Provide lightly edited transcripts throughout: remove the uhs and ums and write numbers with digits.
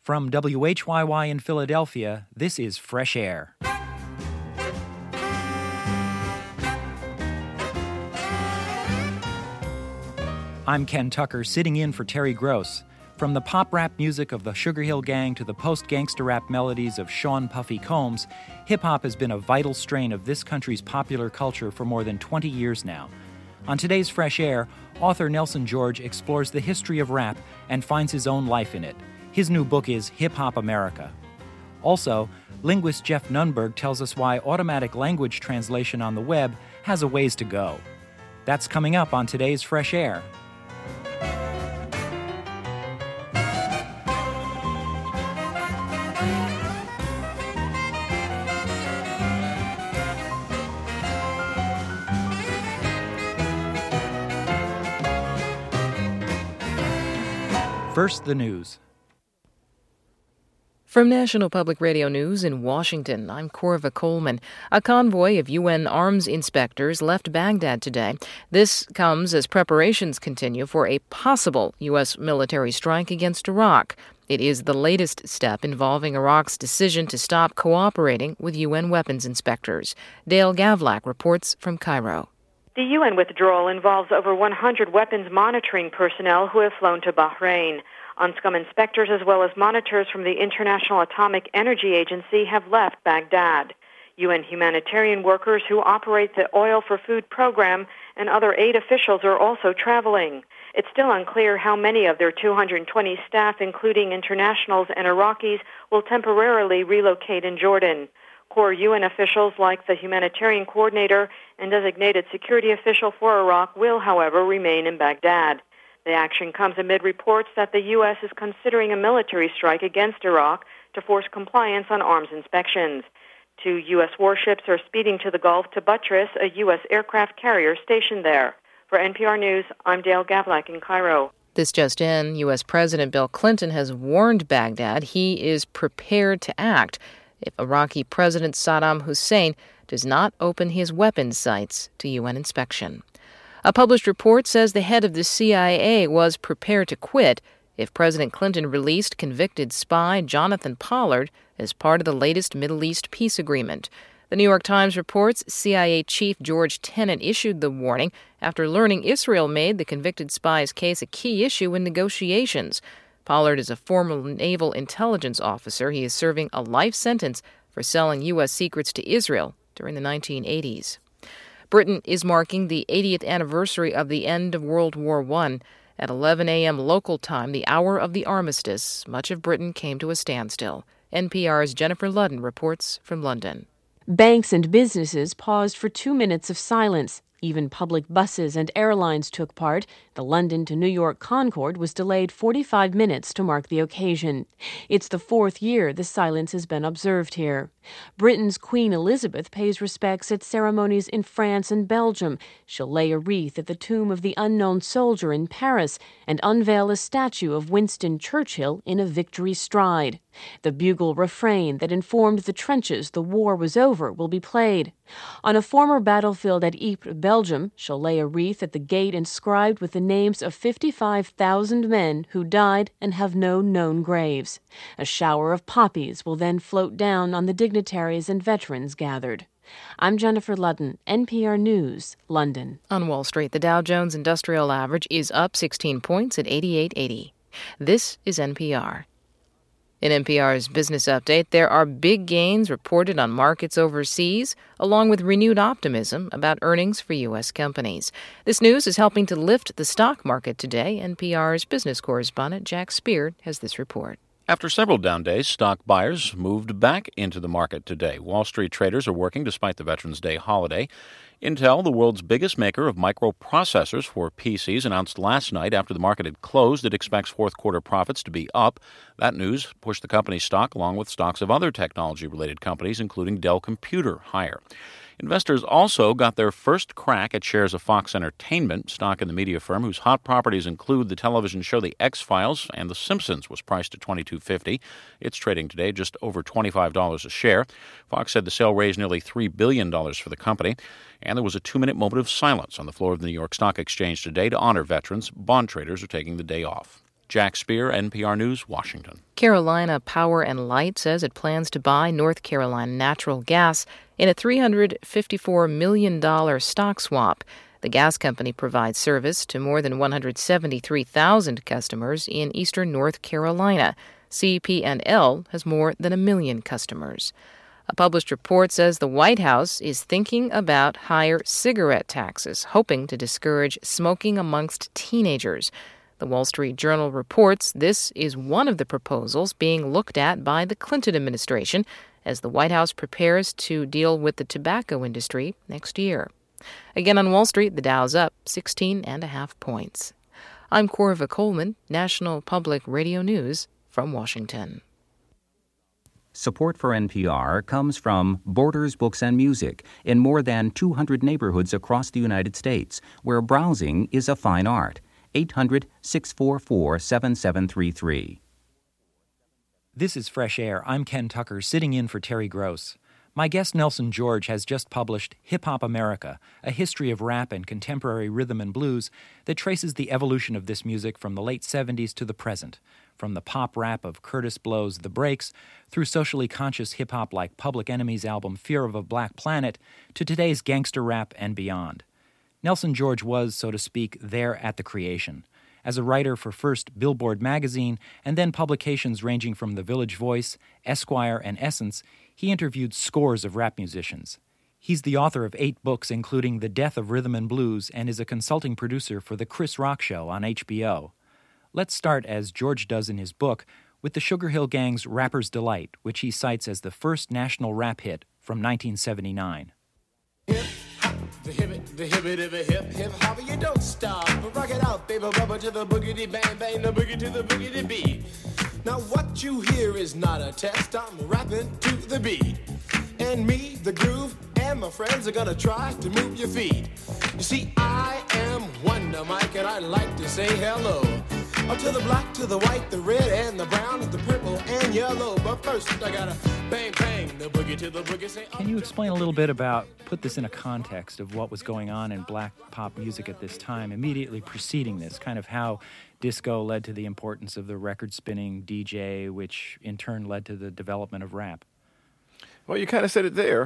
From WHYY in Philadelphia, this is Fresh Air. I'm Ken Tucker, sitting in for Terry Gross. From the pop-rap music of the Sugar Hill Gang to the post-gangster rap melodies of Sean Puffy Combs, hip-hop has been a vital strain of this country's popular culture for more than 20 years now. On today's Fresh Air, author Nelson George explores the history of rap and finds his own life in it. His new book is Hip Hop America. Also, linguist Jeff Nunberg tells us why automatic language translation on the web has a ways to go. That's coming up on today's Fresh Air. First, the news. From National Public Radio News in Washington, I'm Corva Coleman. A convoy of UN arms inspectors left Baghdad today. This comes as preparations continue for a possible U.S. military strike against Iraq. It is the latest step involving Iraq's decision to stop cooperating with UN weapons inspectors. Dale Gavlak reports from Cairo. The UN withdrawal involves over 100 weapons monitoring personnel who have flown to Bahrain. UNSCOM inspectors as well as monitors from the International Atomic Energy Agency have left Baghdad. UN humanitarian workers who operate the Oil for Food program and other aid officials are also traveling. It's still unclear how many of their 220 staff, including internationals and Iraqis, will temporarily relocate in Jordan. Core UN officials like the humanitarian coordinator and designated security official for Iraq will, however, remain in Baghdad. The action comes amid reports that the U.S. is considering a military strike against Iraq to force compliance on arms inspections. 2 U.S. warships are speeding to the Gulf to buttress a U.S. aircraft carrier stationed there. For NPR News, I'm Dale Gavlak in Cairo. This just in, U.S. President Bill Clinton has warned Baghdad he is prepared to act if Iraqi President Saddam Hussein does not open his weapons sites to UN inspection. A published report says the head of the CIA was prepared to quit if President Clinton released convicted spy Jonathan Pollard as part of the latest Middle East peace agreement. The New York Times reports CIA Chief George Tenet issued the warning after learning Israel made the convicted spy's case a key issue in negotiations. Pollard is a former naval intelligence officer. He is serving a life sentence for selling U.S. secrets to Israel during the 1980s. Britain is marking the 80th anniversary of the end of World War I. At 11 a.m. local time, the hour of the armistice, much of Britain came to a standstill. NPR's Jennifer Ludden reports from London. Banks and businesses paused for 2 minutes of silence. Even public buses and airlines took part. The London to New York Concorde was delayed 45 minutes to mark the occasion. It's the 4th year the silence has been observed here. Britain's Queen Elizabeth pays respects at ceremonies in France and Belgium. She'll lay a wreath at the tomb of the unknown soldier in Paris and unveil a statue of Winston Churchill in a victory stride. The bugle refrain that informed the trenches the war was over will be played. On a former battlefield at Ypres, Belgium, she'll lay a wreath at the gate inscribed with the names of 55,000 men who died and have no known graves. A shower of poppies will then float down on the dignitaries and veterans gathered. I'm Jennifer Ludden, NPR News, London. On Wall Street, the Dow Jones Industrial Average is up 16 points at 8880. This is NPR. In NPR's Business Update, there are big gains reported on markets overseas, along with renewed optimism about earnings for U.S. companies. This news is helping to lift the stock market today. NPR's business correspondent Jack Spear has this report. After several down days, stock buyers moved back into the market today. Wall Street traders are working despite the Veterans Day holiday. Intel, the world's biggest maker of microprocessors for PCs, announced last night after the market had closed it expects fourth-quarter profits to be up. That news pushed the company's stock, along with stocks of other technology-related companies, including Dell Computer, higher. Investors also got their first crack at shares of Fox Entertainment, stock in the media firm whose hot properties include the television show The X-Files and The Simpsons, was priced at $22.50. It's trading today just over $25 a share. Fox said the sale raised nearly $3 billion for the company, and there was a 2-minute moment of silence on the floor of the New York Stock Exchange today to honor veterans. Bond traders are taking the day off. Jack Spear, NPR News, Washington. Carolina Power and Light says it plans to buy North Carolina Natural Gas in a $354 million stock swap. The gas company provides service to more than 173,000 customers in eastern North Carolina. CP&L has more than 1 million customers. A published report says the White House is thinking about higher cigarette taxes, hoping to discourage smoking amongst teenagers. The Wall Street Journal reports this is one of the proposals being looked at by the Clinton administration as the White House prepares to deal with the tobacco industry next year. Again on Wall Street, the Dow's up 16.5 points. I'm Corva Coleman, National Public Radio News from Washington. Support for NPR comes from Borders Books and Music in more than 200 neighborhoods across the United States, where browsing is a fine art. 800-644-7733. This is Fresh Air. I'm Ken Tucker, sitting in for Terry Gross. My guest Nelson George has just published Hip Hop America, a history of rap and contemporary rhythm and blues that traces the evolution of this music from the late 70s to the present, from the pop rap of Curtis Blow's The Breaks through socially conscious hip-hop like Public Enemy's album Fear of a Black Planet to today's gangster rap and beyond. Nelson George was, so to speak, there at the creation. As a writer for first Billboard magazine and then publications ranging from The Village Voice, Esquire, and Essence, he interviewed scores of rap musicians. He's the author of 8 books, including The Death of Rhythm and Blues, and is a consulting producer for The Chris Rock Show on HBO. Let's start, as George does in his book, with the Sugar Hill Gang's Rapper's Delight, which he cites as the first national rap hit from 1979. The hibbit of a hip hop, you don't stop. Rock it out, baby, rubber to the boogity bang bang, the boogie to the boogity beat. Now what you hear is not a test, I'm rapping to the beat. And me, the groove, and my friends are gonna try to move your feet. You see, I am Wonder Mike, and I like to say hello. Up to the black, to the white, the red, and the brown, and the purple, and yellow. But first, I gotta bang, bang, the boogie to the boogie. Say, can you explain a little bit about, put this in a context of what was going on in black pop music at this time, immediately preceding this, kind of how disco led to the importance of the record-spinning DJ, which in turn led to the development of rap? Well, you kind of said it there.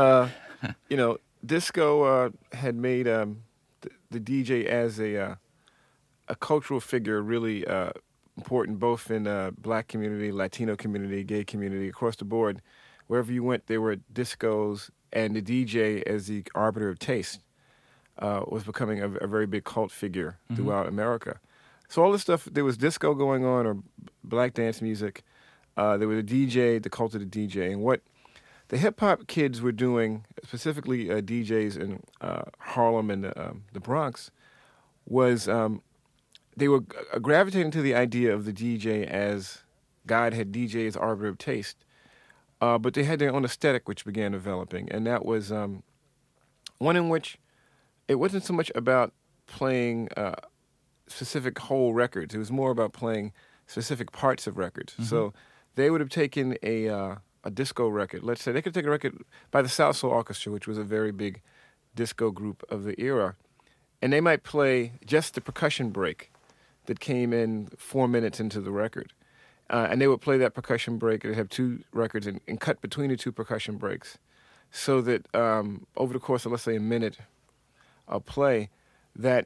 Disco had made the DJ as a cultural figure really important, both in black community, Latino community, gay community, across the board. Wherever you went, there were discos, and the DJ, as the arbiter of taste, was becoming a very big cult figure throughout America. So all this stuff, there was disco going on, or black dance music. There was a DJ, the cult of the DJ, and what the hip-hop kids were doing, specifically DJs in Harlem and the Bronx, was they were gravitating to the idea of the DJ as God had DJ as arbiter of taste, but they had their own aesthetic which began developing, and that was one in which it wasn't so much about playing specific whole records. It was more about playing specific parts of records. So they would have taken a disco record. Let's say they could take a record by the South Soul Orchestra, which was a very big disco group of the era, and they might play just the percussion break that came in 4 minutes into the record. And they would play that percussion break, and they'd have 2 records and cut between the 2 percussion breaks so that over the course of, let's say, a minute of play, that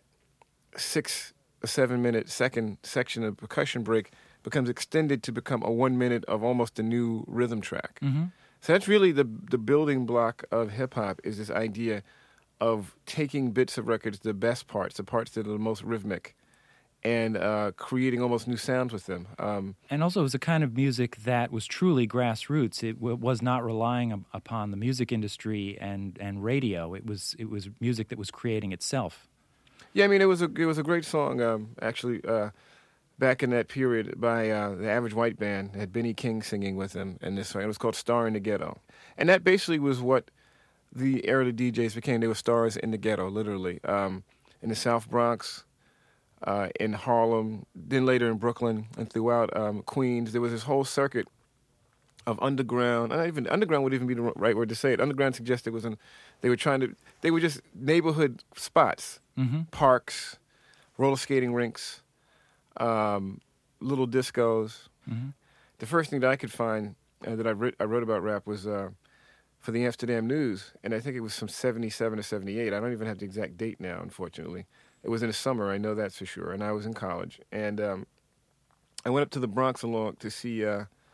6 or 7 minute second section of percussion break becomes extended to become a 1 minute of almost a new rhythm track. So that's really the building block of hip-hop, is this idea of taking bits of records, the best parts, the parts that are the most rhythmic, and creating almost new sounds with them. And also it was a kind of music that was truly grassroots. It was not relying upon the music industry and radio. It was music that was creating itself. Yeah, I mean, it was a great song, actually, back in that period by the Average White Band. It had Benny King singing with them in this song. It was called Star in the Ghetto. And that basically was what the era of the DJs became. They were stars in the ghetto, literally. In the South Bronx, in Harlem, then later in Brooklyn, and throughout Queens, there was this whole circuit of underground. Not even underground would even be the right word to say it. Underground suggests they were just neighborhood spots, parks, roller skating rinks, little discos. Mm-hmm. The first thing that I could find that I wrote about rap was for the Amsterdam News, and I think it was from 77 to 78. I don't even have the exact date now, unfortunately. It was in the summer, I know that's for sure, and I was in college. And I went up to the Bronx to see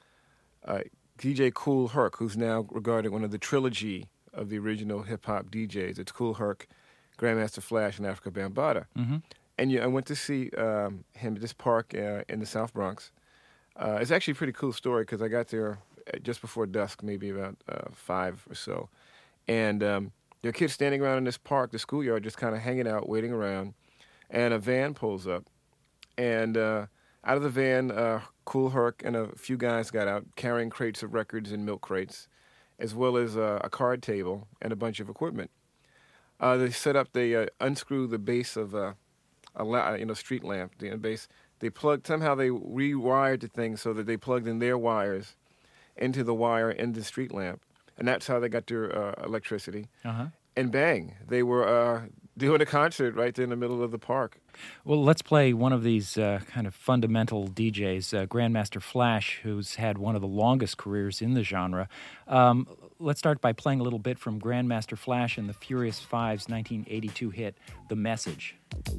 DJ Kool Herc, who's now regarded one of the trilogy of the original hip-hop DJs. It's Kool Herc, Grandmaster Flash, and Afrika Bambaataa. Mm-hmm. And I went to see him at this park in the South Bronx. It's actually a pretty cool story because I got there just before dusk, maybe about 5 or so. And there are kids standing around in this park, the schoolyard, just kind of hanging out, waiting around. And a van pulls up. And out of the van, Kool Herc and a few guys got out carrying crates of records and milk crates, as well as a card table and a bunch of equipment. They set up, they unscrew the base of a street lamp, the base. They rewired the thing so that they plugged in their wires into the wire in the street lamp, and that's how they got their electricity. Uh-huh. And bang, they were doing a concert right there in the middle of the park. Well, let's play one of these kind of fundamental DJs, Grandmaster Flash, who's had one of the longest careers in the genre. Let's start by playing a little bit from Grandmaster Flash and the Furious Five's 1982 hit, The Message.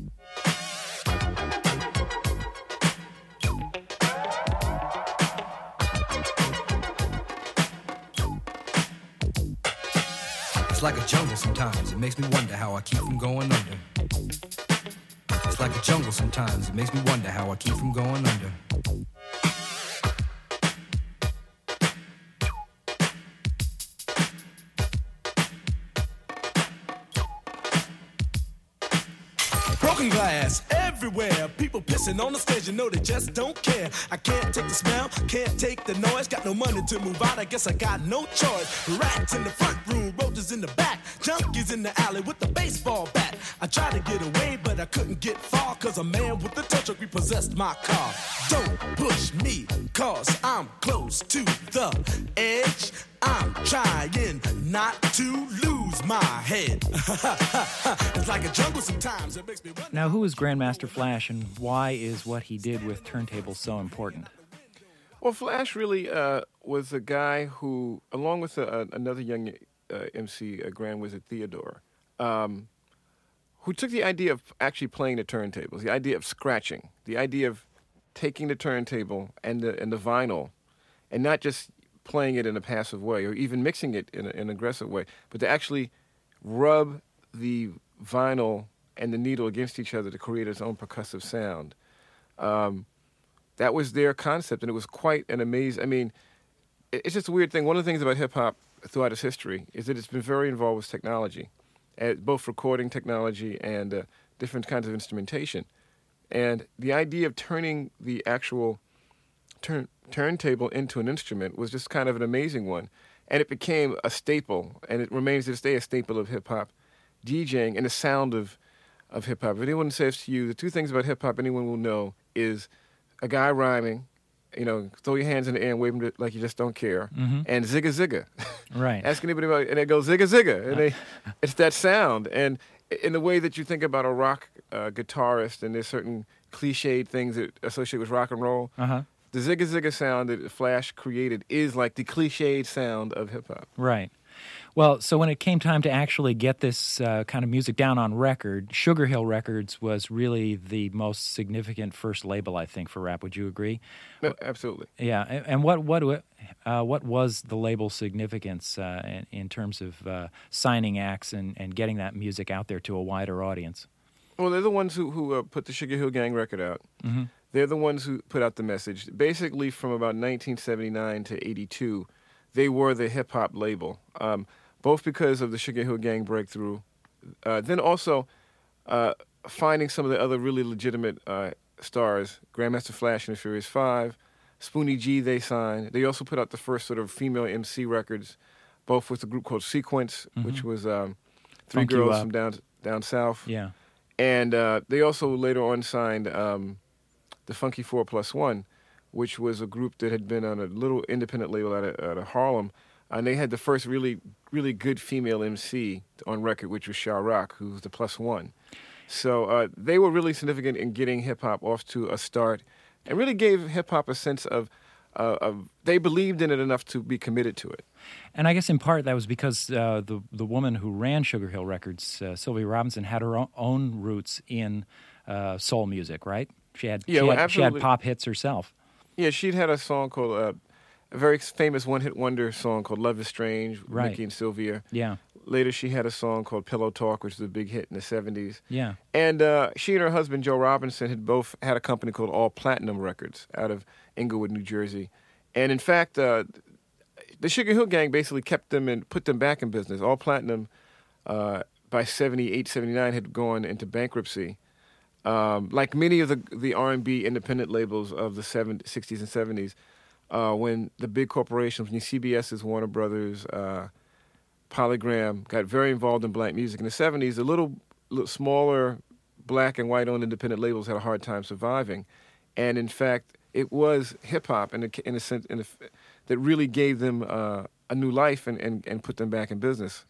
It's like a jungle sometimes, it makes me wonder how I keep from going under. It's like a jungle sometimes, it makes me wonder how I keep from going under. Broken glass everywhere, people pissing on the stage, you know they just don't care. I can't take the smell, can't take the noise, got no money to move out, I guess I got no choice. Rats in the front room, roaches in the back, junkies in the alley with the baseball bat. I tried to get away, but I couldn't get far, cause a man with a tow truck repossessed my car. Don't push me, cause I'm close to the edge. I'm trying not to lose my head. It's like a jungle sometimes, it makes me wonder. Now, who is Grandmaster Flash, and why is what he did with turntables so important? Well, Flash really was a guy who, along with another young MC, Grand Wizard Theodore, who took the idea of actually playing the turntables, the idea of scratching, the idea of taking the turntable and the vinyl, and not just playing it in a passive way or even mixing it in an aggressive way, but to actually rub the vinyl and the needle against each other to create its own percussive sound. That was their concept, and it was quite an amazing... I mean, it's just a weird thing. One of the things about hip-hop throughout its history is that it's been very involved with technology, both recording technology and different kinds of instrumentation. And the idea of turning the actual turntable into an instrument was just kind of an amazing one. And it became a staple, and it remains to this day a staple of hip-hop DJing and the sound of hip-hop. If anyone says to you, the two things about hip-hop anyone will know is a guy rhyming, throw your hands in the air and wave them like you just don't care, mm-hmm. and zigga zigga. Right. Ask anybody about it, and they go zigga zigga. And it's that sound. And in the way that you think about a rock guitarist, and there's certain cliched things that associate with rock and roll, uh-huh. The zigga zigga sound that Flash created is like the cliched sound of hip-hop. Right. Well, so when it came time to actually get this kind of music down on record, Sugar Hill Records was really the most significant first label, I think, for rap. Would you agree? No, absolutely. Yeah. And what was the label's significance in terms of signing acts and getting that music out there to a wider audience? Well, they're the ones who put the Sugar Hill Gang record out. Mm-hmm. They're the ones who put out the message. Basically, from about 1979 to 82, they were the hip-hop label, both because of the Sugar Hill Gang breakthrough, then also finding some of the other really legitimate stars, Grandmaster Flash and the Furious Five, Spoonie G they signed. They also put out the first sort of female MC records, both with a group called Sequence, mm-hmm. which was three girls from down south. Yeah. And they also later on signed the Funky 4+1, which was a group that had been on a little independent label out of Harlem. And they had the first really, really good female MC on record, which was Sha Rock, who was the +1. So they were really significant in getting hip-hop off to a start and really gave hip-hop a sense of they believed in it enough to be committed to it. And I guess in part that was because the woman who ran Sugar Hill Records, Sylvia Robinson, had her own roots in soul music, right? She had pop hits herself. Yeah, she'd had a song called a very famous one-hit wonder song called "Love Is Strange" with Mickey and Sylvia. Yeah. Later, she had a song called "Pillow Talk," which was a big hit in the 70s. Yeah. And she and her husband, Joe Robinson, had both had a company called All Platinum Records out of Inglewood, New Jersey. And in fact, the Sugar Hill Gang basically kept them and put them back in business. All Platinum, by 78, 79, had gone into bankruptcy. Like many of the R&B independent labels of the 60s and 70s, when the big corporations, when CBS's, Warner Brothers, Polygram, got very involved in black music. In the 70s, the little smaller black and white-owned independent labels had a hard time surviving. And in fact, it was hip-hop in a sense that really gave them a new life and put them back in business.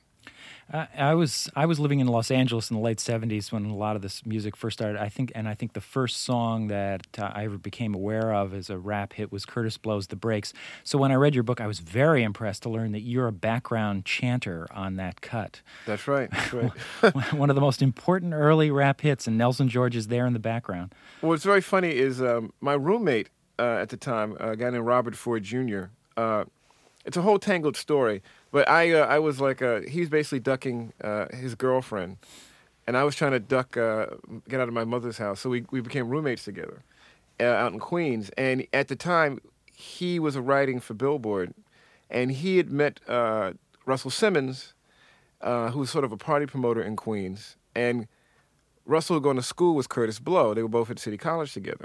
I was living in Los Angeles in the late 70s when a lot of this music first started. I think the first song that I ever became aware of as a rap hit was Curtis Blow's "The Breaks." So when I read your book, I was very impressed to learn that you're a background chanter on that cut. That's right. That's right. One of the most important early rap hits, and Nelson George is there in the background. What's very funny is my roommate at the time, a guy named Robert Ford Jr., it's a whole tangled story, but I was like, he's basically ducking his girlfriend, and I was trying to get out of my mother's house, so we became roommates together out in Queens, and at the time, he was writing for Billboard, and he had met Russell Simmons, who was sort of a party promoter in Queens, and Russell had gone to school with Curtis Blow. They were both at City College together.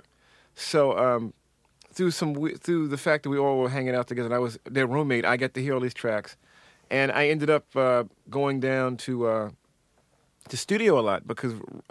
So through the fact that we all were hanging out together, and I was their roommate, I got to hear all these tracks, and I ended up going down to studio a lot because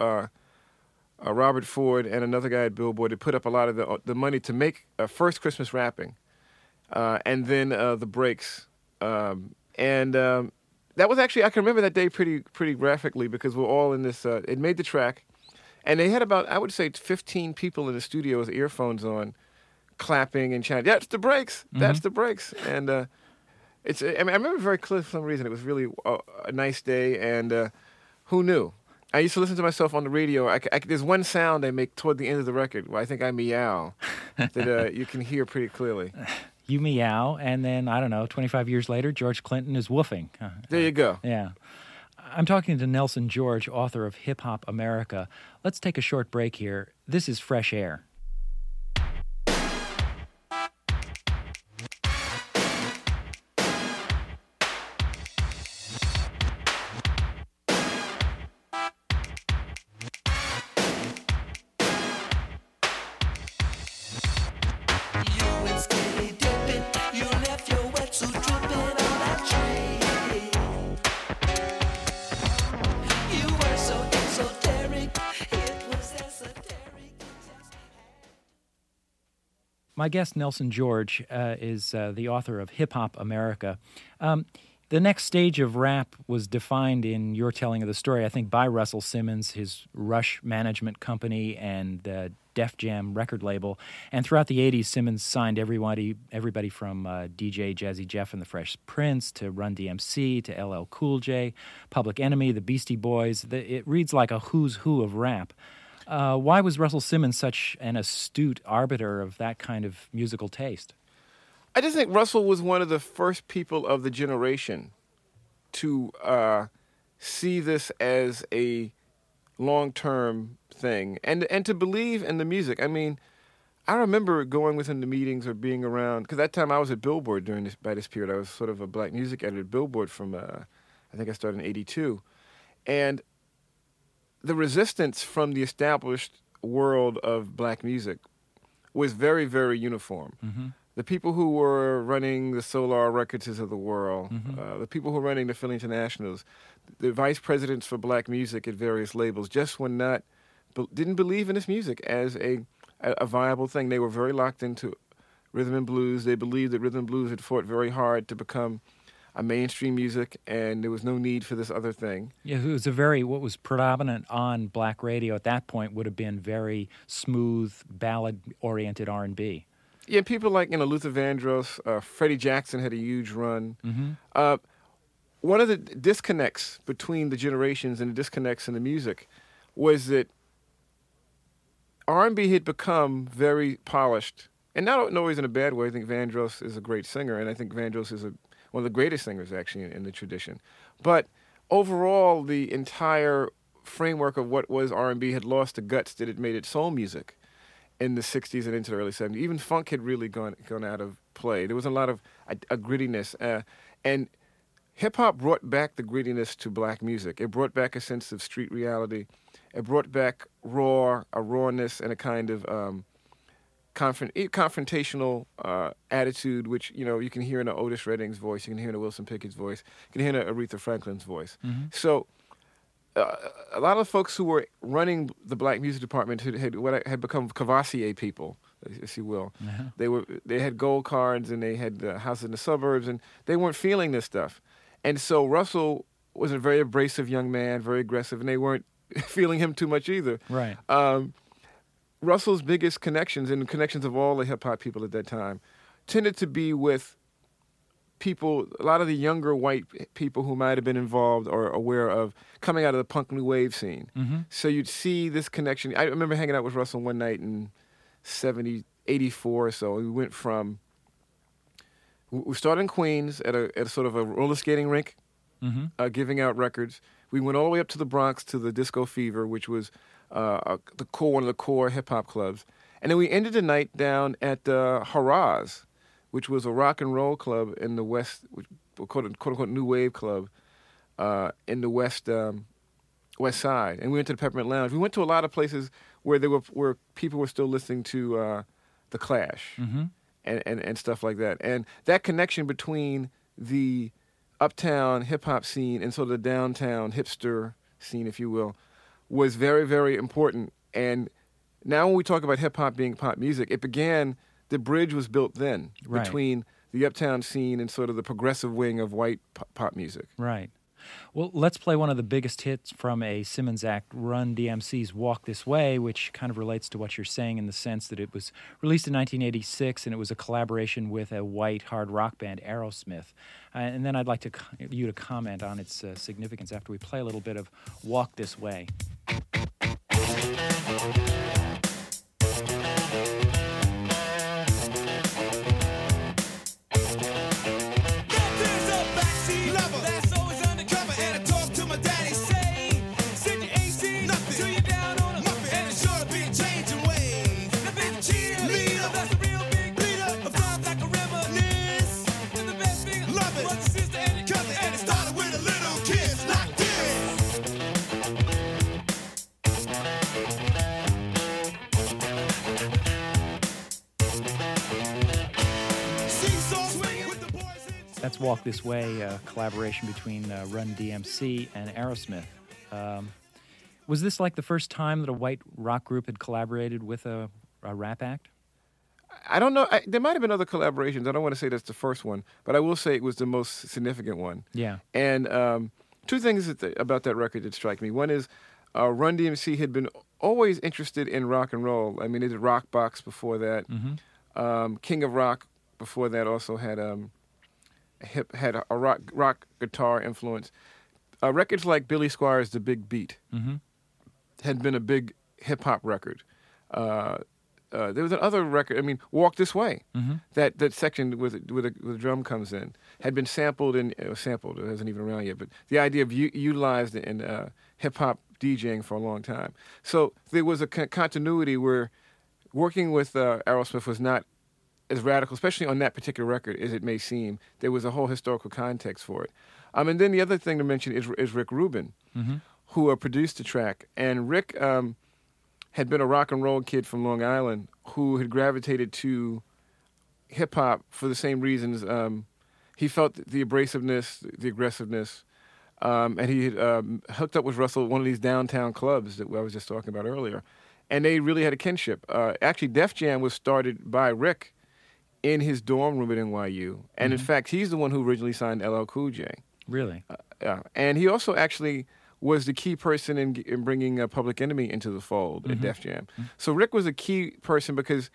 Robert Ford and another guy at Billboard had put up a lot of the money to make First Christmas Rapping, and then The Breaks, and that was actually, I can remember that day pretty graphically because we're all in this. It made the track, and they had about, I would say, 15 people in the studio with earphones on, clapping and chanting, "That's the breaks! That's the breaks!" And I remember very clearly for some reason. It was really a nice day, and who knew? I used to listen to myself on the radio. There's one sound I make toward the end of the record where I think I meow that you can hear pretty clearly. You meow, and then, I don't know, 25 years later, George Clinton is woofing. There you go. Yeah. I'm talking to Nelson George, author of Hip Hop America. Let's take a short break here. This is Fresh Air. My guest, Nelson George, is the author of Hip Hop America. The next stage of rap was defined in your telling of the story, I think, by Russell Simmons, his Rush management company, and Def Jam record label. And throughout the 80s, Simmons signed everybody from DJ Jazzy Jeff and the Fresh Prince to Run DMC to LL Cool J, Public Enemy, the Beastie Boys. It reads like a who's who of rap. Why was Russell Simmons such an astute arbiter of that kind of musical taste? I just think Russell was one of the first people of the generation to see this as a long-term thing and to believe in the music. I mean, I remember going with him to meetings or being around, because that time I was at Billboard by this period. I was sort of a black music editor at Billboard from, I think I started in 82. And the resistance from the established world of black music was very, very uniform. Mm-hmm. The people who were running the Solar Records of the world, the people who were running the Philly Internationals, the vice presidents for black music at various labels just didn't believe in this music as a viable thing. They were very locked into rhythm and blues. They believed that rhythm and blues had fought very hard to become mainstream music, and there was no need for this other thing. Yeah, it was what was predominant on black radio at that point would have been very smooth, ballad-oriented R&B. Yeah, people like, Luther Vandross, Freddie Jackson had a huge run. Mm-hmm. One of the disconnects between the generations and the disconnects in the music was that R&B had become very polished, and not always in a bad way. I think Vandross is a great singer, and I think Vandross is one of the greatest singers, actually, in the tradition. But overall, the entire framework of what was R&B had lost the guts that it made it soul music in the 60s and into the early 70s. Even funk had really gone out of play. There was a lot of a grittiness. And hip-hop brought back the grittiness to black music. It brought back a sense of street reality. It brought back a rawness, and a kind of confrontational attitude, which, you can hear in Otis Redding's voice, you can hear in Wilson Pickett's voice, you can hear in Aretha Franklin's voice. Mm-hmm. So a lot of the folks who were running the black music department had become Cavassier people, if you will. Uh-huh. They had gold cards, and they had houses in the suburbs, and they weren't feeling this stuff. And so Russell was a very abrasive young man, very aggressive, and they weren't feeling him too much either. Right. Russell's biggest connections, and connections of all the hip-hop people at that time, tended to be with people, a lot of the younger white people who might have been involved or aware of coming out of the punk new wave scene. Mm-hmm. So you'd see this connection. I remember hanging out with Russell one night in 84 or so. We started in Queens at a sort of a roller skating rink, mm-hmm. Giving out records. We went all the way up to the Bronx to the Disco Fever, which was one of the core hip-hop clubs. And then we ended the night down at Haraz, which was a rock and roll club in the West, quote-unquote new wave club in the West Side. And we went to the Peppermint Lounge. We went to a lot of places where people were still listening to The Clash mm-hmm. and stuff like that. And that connection between the uptown hip-hop scene and sort of the downtown hipster scene, if you will, was very, very important. And now when we talk about hip-hop being pop music, the bridge was built then between the uptown scene and sort of the progressive wing of white pop music. Right. Well, let's play one of the biggest hits from a Simmons Act, Run DMC's Walk This Way, which kind of relates to what you're saying in the sense that it was released in 1986, and it was a collaboration with a white hard rock band, Aerosmith. And then I'd like you to comment on its significance after we play a little bit of Walk This Way. That's Walk This Way, a collaboration between Run DMC and Aerosmith. Was this like the first time that a white rock group had collaborated with a rap act? I don't know. There might have been other collaborations. I don't want to say that's the first one, but I will say it was the most significant one. Yeah. And two things about that record that strike me. One is Run DMC had been always interested in rock and roll. I mean, they did Rock Box before that. Mm-hmm. King of Rock before that also had a rock guitar influence. Records like Billy Squier's The Big Beat mm-hmm. had been a big hip-hop record. There was another record, Walk This Way, mm-hmm. that section where the drum comes in, had been sampled, it hasn't even around yet, but the idea of utilized in hip-hop DJing for a long time. So there was a continuity where working with Aerosmith was not as radical, especially on that particular record, as it may seem. There was a whole historical context for it. And then the other thing to mention is Rick Rubin, mm-hmm. who produced the track. And Rick had been a rock and roll kid from Long Island who had gravitated to hip-hop for the same reasons. He felt the abrasiveness, the aggressiveness, and he had hooked up with Russell at one of these downtown clubs that I was just talking about earlier. And they really had a kinship. Actually, Def Jam was started by Rick in his dorm room at NYU. And in fact, he's the one who originally signed LL Cool J. Really? And he also actually was the key person in bringing Public Enemy into the fold at Def Jam. So Rick was a key person because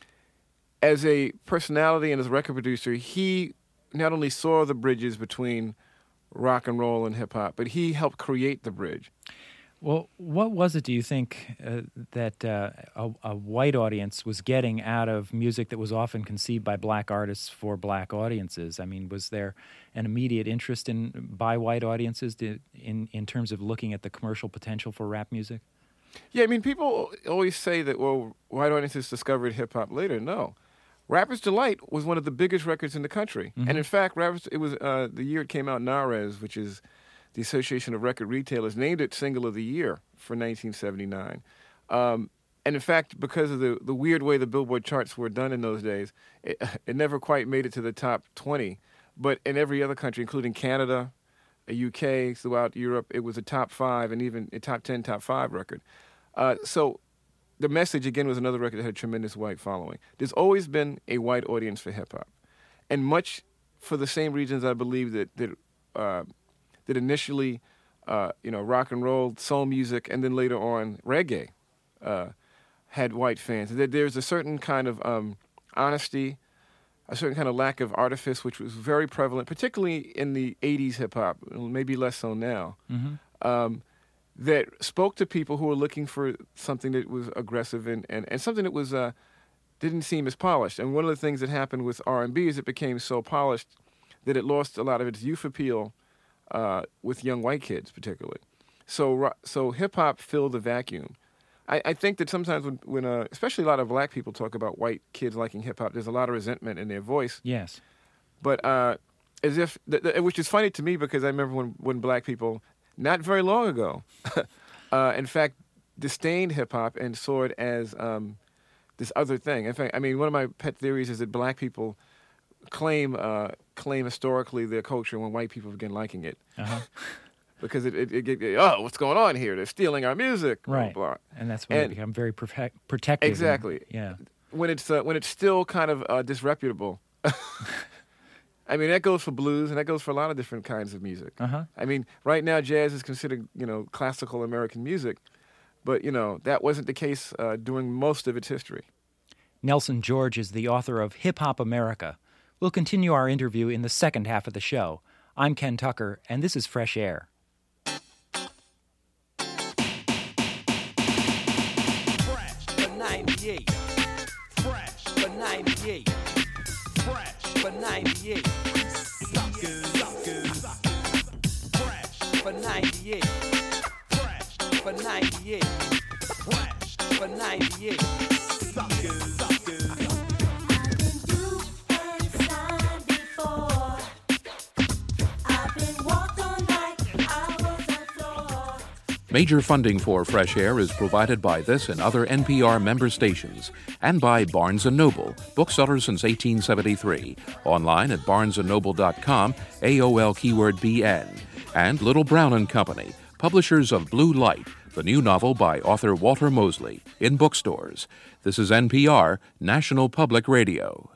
as a personality and as a record producer, he not only saw the bridges between rock and roll and hip-hop, but he helped create the bridge. Well, what was it, do you think, that a white audience was getting out of music that was often conceived by black artists for black audiences? I mean, was there an immediate interest by white audiences in terms of looking at the commercial potential for rap music? Yeah, I mean, people always say that, well, white audiences discovered hip-hop later. No. Rapper's Delight was one of the biggest records in the country. And in fact, it was the year it came out, NARES, which is the Association of Record Retailers, named it Single of the Year for 1979. And in fact, because of the weird way the Billboard charts were done in those days, it never quite made it to the top 20. But in every other country, including Canada, UK, throughout Europe, it was a top 5 and even a top 10, top 5 record. So The Message, again, was another record that had a tremendous white following. There's always been a white audience for hip-hop. And much for the same reasons I believe that initially, rock and roll, soul music, and then later on reggae had white fans. There's a certain kind of honesty, a certain kind of lack of artifice, which was very prevalent, particularly in the 80s hip-hop, maybe less so now, that spoke to people who were looking for something that was aggressive and something that was didn't seem as polished. And one of the things that happened with R&B is it became so polished that it lost a lot of its youth appeal with young white kids, particularly. So hip-hop filled the vacuum. I think that sometimes when especially a lot of black people talk about white kids liking hip-hop, there's a lot of resentment in their voice. Yes. But as if, which is funny to me because I remember when black people, not very long ago, in fact, disdained hip-hop and saw it as this other thing. In fact, I mean, one of my pet theories is that black people claim historically their culture when white people begin liking it. Because what's going on here? They're stealing our music. Right. Blah, blah. And that's when they become very protective. Exactly. When it's still kind of disreputable. I mean, that goes for blues and that goes for a lot of different kinds of music. I mean, right now jazz is considered, classical American music, but, that wasn't the case during most of its history. Nelson George is the author of Hip Hop America. We'll continue our interview in the second half of the show. I'm Ken Tucker, and this is Fresh Air. Fresh for 98. Fresh for 98. Fresh for 98. Suckers. Fresh for 98. Fresh for 98. Fresh for 98. Suckers. Major funding for Fresh Air is provided by this and other NPR member stations and by Barnes & Noble, bookseller since 1873, online at barnesandnoble.com, AOL keyword BN, and Little Brown & Company, publishers of Blue Light, the new novel by author Walter Mosley, in bookstores. This is NPR, National Public Radio.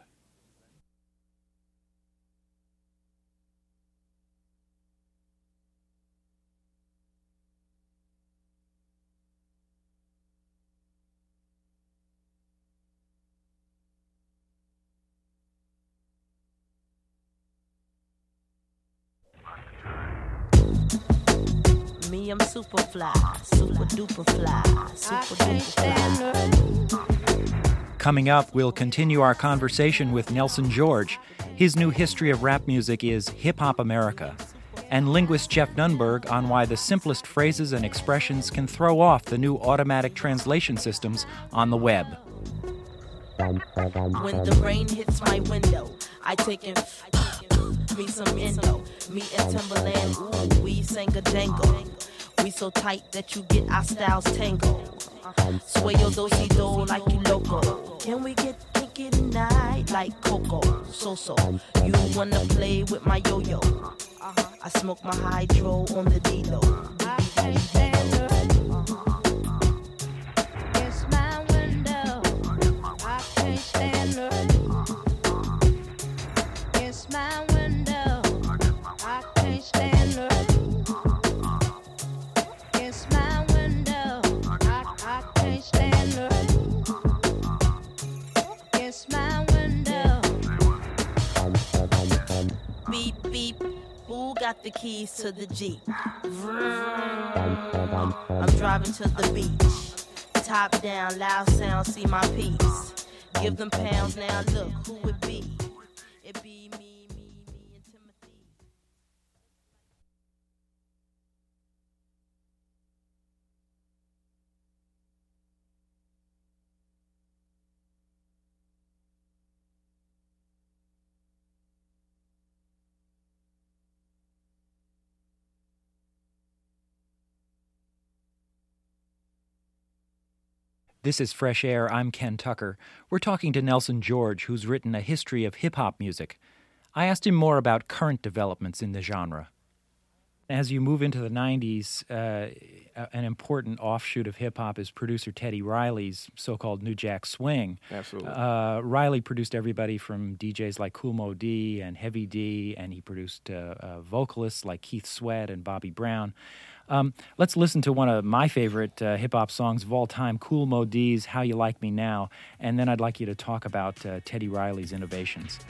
I'm super fly, super duper fly, super duper fly. Coming up, we'll continue our conversation with Nelson George. His new history of rap music is Hip Hop America. And linguist Jeff Nunberg on why the simplest phrases and expressions can throw off the new automatic translation systems on the web. When the rain hits my window, I take in me some Indo. Me and Timberland, ooh, we sang a jangle. We so tight that you get our styles tangled. Sway your do-si-do like you loco. Can we get kinky tonight like Coco? So, you wanna play with my yo-yo? I smoke my hydro on the D-Lo. I can't stand her. It's my window. I can't stand her. stand her. Against my window, I can't stand her. Against my window. Beep, beep. Who got the keys to the Jeep? I'm driving to the beach. Top down, loud sound, see my peeps. Give them pounds now, look who it be. It be me, and Timothy. This is Fresh Air. I'm Ken Tucker. We're talking to Nelson George, who's written a history of hip-hop music. I asked him more about current developments in the genre. As you move into the 90s, an important offshoot of hip-hop is producer Teddy Riley's so-called New Jack Swing. Absolutely. Riley produced everybody from DJs like Kool Moe Dee and Heavy D, and he produced vocalists like Keith Sweat and Bobby Brown. Let's listen to one of my favorite hip-hop songs of all time, Kool Moe Dee's How You Like Me Now, and then I'd like you to talk about Teddy Riley's innovations.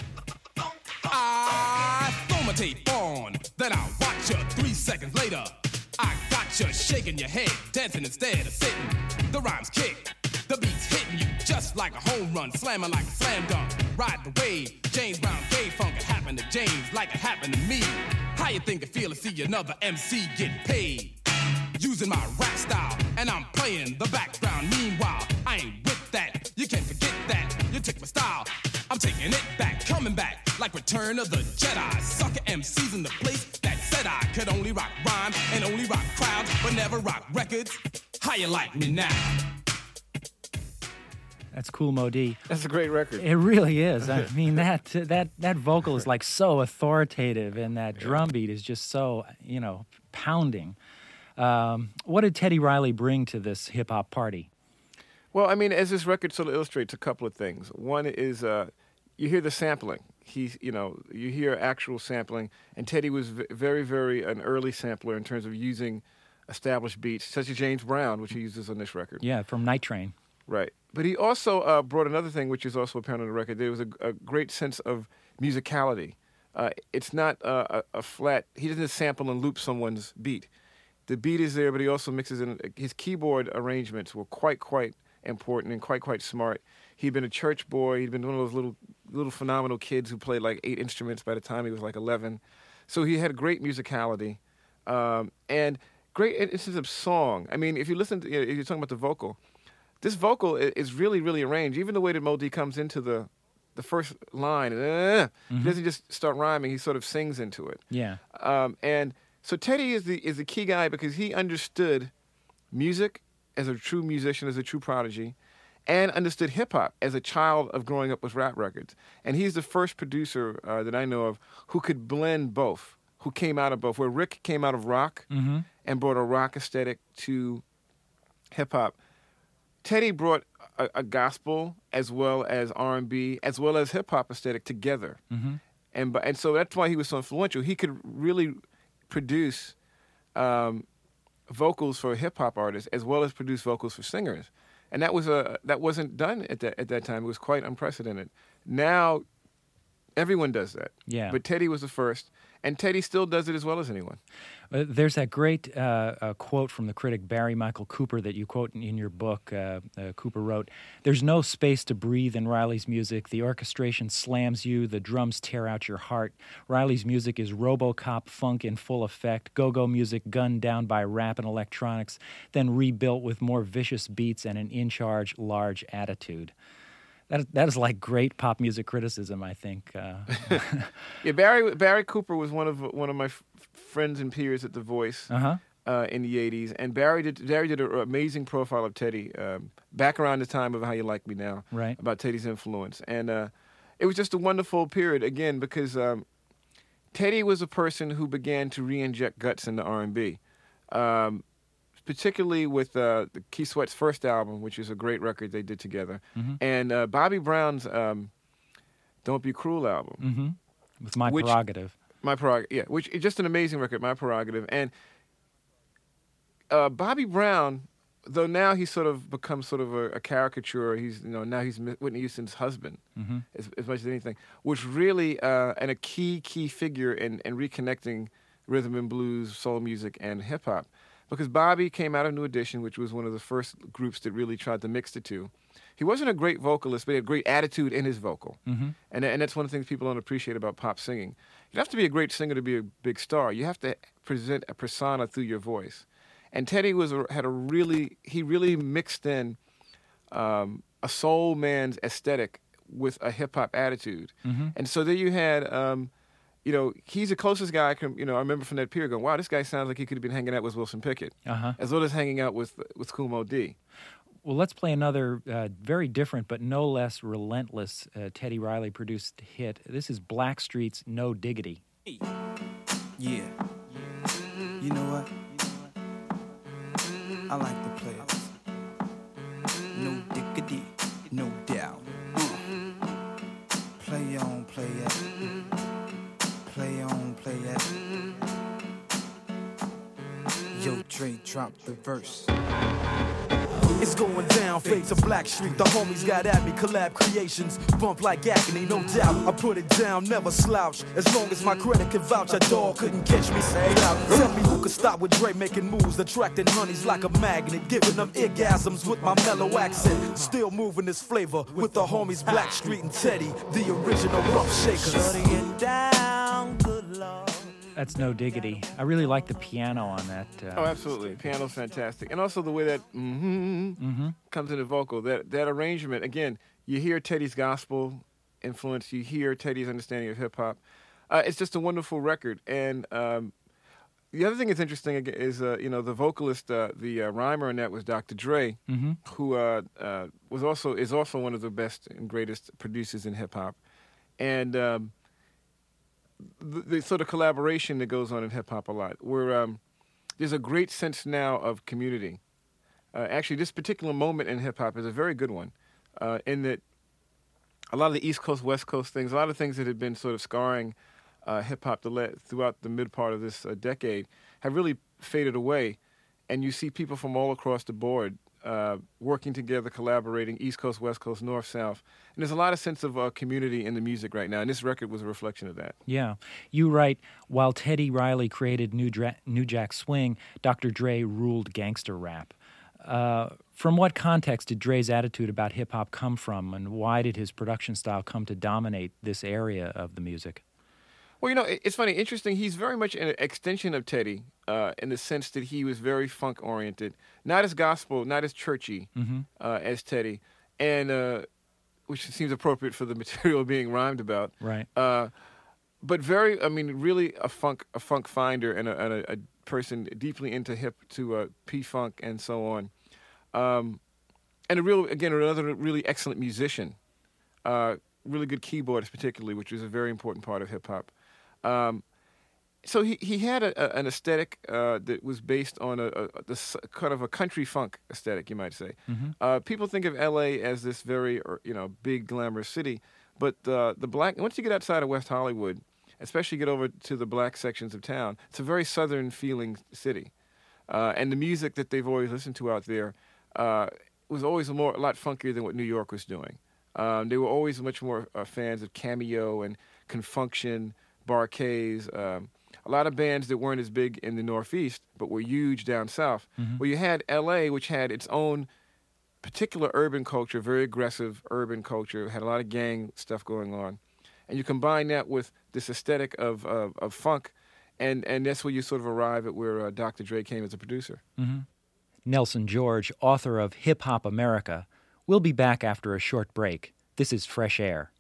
I throw my tape on, then I'll watch you 3 seconds later. I got you shaking your head, dancing instead of sitting. The rhymes kick, the beat's hitting you just like a home run, slamming like a slam dunk. Ride the wave, James Brown gay funk. It happened to James like it happened to me. How you think it feel to see another MC get paid? Using my rap style, and I'm playing the background. Meanwhile, I ain't with that. You can't forget that. You took my style. I'm taking it back, coming back like Return of the Jedi. Sucker MCs in the place that said I could only rock rhyme and only rock crowds, but never rock records. How you like me now? That's Kool Moe Dee. That's a great record. It really is. I mean, that vocal is like so authoritative, and that drum beat is just so, pounding. What did Teddy Riley bring to this hip-hop party? Well, I mean, as this record sort of illustrates a couple of things. One is you hear the sampling. You hear actual sampling, and Teddy was very, very an early sampler in terms of using established beats, such as James Brown, which he uses on this record. Yeah, from Night Train. Right. But he also brought another thing, which is also apparent on the record. There was a great sense of musicality. It's not a flat, he doesn't just sample and loop someone's beat. The beat is there, but he also mixes in, his keyboard arrangements were quite important and quite smart. He'd been a church boy. He'd been one of those little phenomenal kids who played like 8 instruments by the time he was like 11. So he had great musicality and great instances of song. I mean, if you listen to, if you're talking about the vocal, this vocal is really, really arranged. Even the way that Moe Dee comes into the first line, he doesn't just start rhyming. He sort of sings into it. Yeah. And so Teddy is the key guy because he understood music as a true musician, as a true prodigy, and understood hip-hop as a child of growing up with rap records. And he's the first producer that I know of who could blend both, who came out of both, where Rick came out of rock and brought a rock aesthetic to hip-hop. Teddy brought a gospel as well as R&B as well as hip-hop aesthetic together. And so that's why he was so influential. He could really produce vocals for hip-hop artists as well as produce vocals for singers. And that wasn't done at that time. It was quite unprecedented. Now, everyone does that. Yeah. But Teddy was the first, and Teddy still does it as well as anyone. There's that great quote from the critic Barry Michael Cooper that you quote in your book. Cooper wrote, "There's no space to breathe in Riley's music. The orchestration slams you. The drums tear out your heart. Riley's music is RoboCop funk in full effect, go-go music gunned down by rap and electronics, then rebuilt with more vicious beats and an in-charge, large attitude." That is like great pop music criticism, I think. Yeah, Barry Cooper was one of my friends and peers at The Voice in the '80s, and Barry did an amazing profile of Teddy back around the time of How You Like Me Now, right? About Teddy's influence, and it was just a wonderful period again because Teddy was a person who began to re-inject guts into R&B. Particularly with Keith Sweat's first album, which is a great record they did together, and Bobby Brown's "Don't Be Cruel" album, with My Prerogative. My Prerogative, yeah, which is just an amazing record, My Prerogative. And Bobby Brown, though now he's sort of become sort of a caricature, now he's Whitney Houston's husband, as much as anything, was really and a key figure in reconnecting rhythm and blues, soul music, and hip-hop. Because Bobby came out of New Edition, which was one of the first groups that really tried to mix the two. He wasn't a great vocalist, but he had great attitude in his vocal. And that's one of the things people don't appreciate about pop singing. You don't have to be a great singer to be a big star. You have to present a persona through your voice. And Teddy he really mixed in a soul man's aesthetic with a hip-hop attitude. And so there you had, he's the closest guy I remember from that period going, wow, this guy sounds like he could have been hanging out with Wilson Pickett, as well as hanging out with Kool Moe Dee. Well, let's play another very different but no less relentless Teddy Riley-produced hit. This is Blackstreet's No Diggity. Yeah. You know what? I like the players. No diggity, no doubt. Play on, play it. Play on, play it. Yo, Dre, drop the verse. It's going down, fade to Blackstreet. The homies got at me, collab creations. Bump like agony, no doubt. I put it down, never slouch. As long as my credit can vouch, a dog couldn't catch me. Say out. Tell me who could stop with Dre making moves, attracting honeys like a magnet, giving them orgasms with my mellow accent. Still moving this flavor with the homies Blackstreet and Teddy, the original rough shakers. Shutting it down, good Lord. That's No Diggity. I really like the piano on that. Oh, absolutely. Piano's fantastic. And also the way that comes in the vocal. That arrangement, again, you hear Teddy's gospel influence. You hear Teddy's understanding of hip-hop. It's just a wonderful record. And the other thing that's interesting is, the vocalist, the rhymer on that was Dr. Dre, who is also one of the best and greatest producers in hip-hop. And the sort of collaboration that goes on in hip-hop a lot, where there's a great sense now of community. Actually, this particular moment in hip-hop is a very good one, in that a lot of the East Coast, West Coast things, a lot of things that had been sort of scarring hip-hop throughout the mid part of this decade have really faded away, and you see people from all across the board working together, collaborating, East Coast, West Coast, North, South. And there's a lot of sense of community in the music right now, and this record was a reflection of that. Yeah. You write, while Teddy Riley created New Jack Swing, Dr. Dre ruled gangster rap. From what context did Dre's attitude about hip-hop come from, and why did his production style come to dominate this area of the music? Well, it's funny, interesting. He's very much an extension of Teddy in the sense that he was very funk-oriented, not as gospel, not as churchy as Teddy, and which seems appropriate for the material being rhymed about. Right. But really a funk finder and a person deeply into P-funk and so on, and another really excellent musician, really good keyboardist particularly, which was a very important part of hip hop. So he had an aesthetic that was based on this kind of a country funk aesthetic, you might say. People think of L.A. as this very big glamorous city, but once you get outside of West Hollywood, especially get over to the black sections of town, it's a very southern feeling city, and the music that they've always listened to out there was always a lot funkier than what New York was doing. They were always much more fans of Cameo and Confunction, Bar-Kays, a lot of bands that weren't as big in the Northeast but were huge down south. Well, you had L.A., which had its own particular urban culture, very aggressive urban culture, had a lot of gang stuff going on. And you combine that with this aesthetic of funk, and that's where you sort of arrive at where Dr. Dre came as a producer. Nelson George, author of Hip Hop America. We'll be back after a short break. This is Fresh Air.